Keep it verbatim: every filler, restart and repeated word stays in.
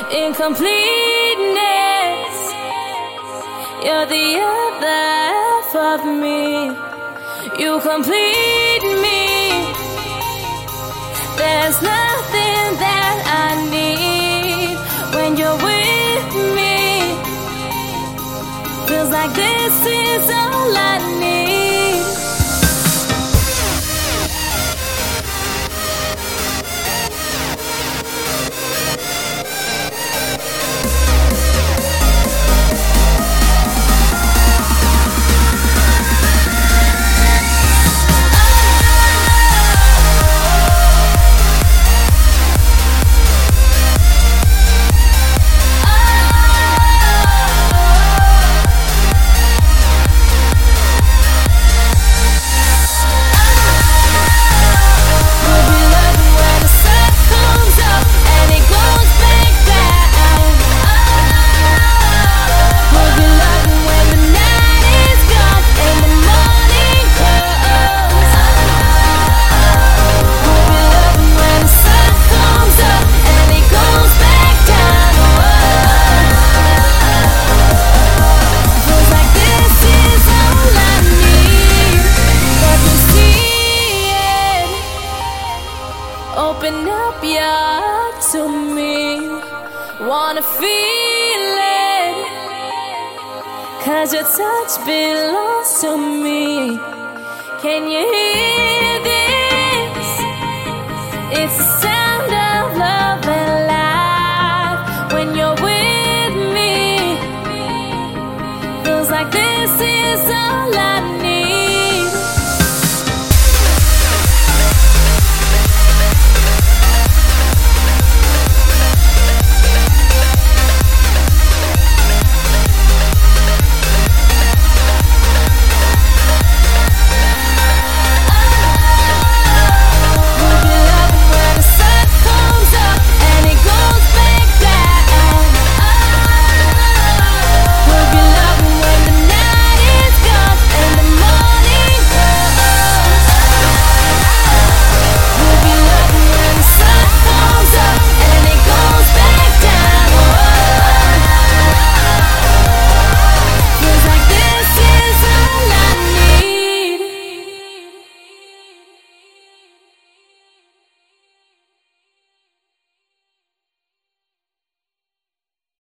incompleteness. You're the other half of me. You complete me. There's nothing that I need when you're with me. Feels like this is all I need. Open up your heart to me. Wanna feel it, 'cause your touch belongs to me. Can you hear this? It's the sound of love and life when you're with